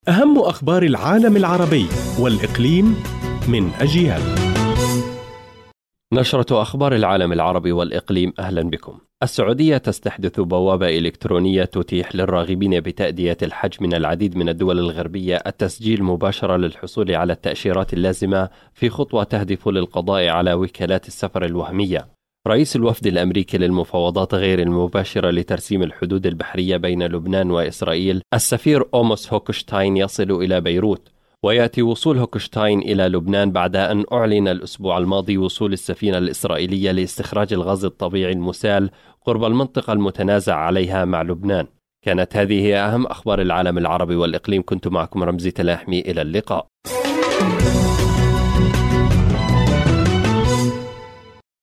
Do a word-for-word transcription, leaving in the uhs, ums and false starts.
أهم أخبار العالم العربي والإقليم من أجيال. نشرة أخبار العالم العربي والإقليم، أهلا بكم. السعودية تستحدث بوابة إلكترونية تتيح للراغبين بتأدية الحج من العديد من الدول الغربية التسجيل مباشرة للحصول على التأشيرات اللازمة، في خطوة تهدف للقضاء على وكالات السفر الوهمية. رئيس الوفد الأمريكي للمفاوضات غير المباشرة لترسيم الحدود البحرية بين لبنان وإسرائيل، السفير أوموس هوكشتاين، يصل إلى بيروت. ويأتي وصول هوكشتاين إلى لبنان بعد أن أعلن الأسبوع الماضي وصول السفينة الإسرائيلية لاستخراج الغاز الطبيعي المسال قرب المنطقة المتنازع عليها مع لبنان. كانت هذه هي أهم أخبار العالم العربي والإقليم. كنت معكم رمزي تلاحمي، إلى اللقاء.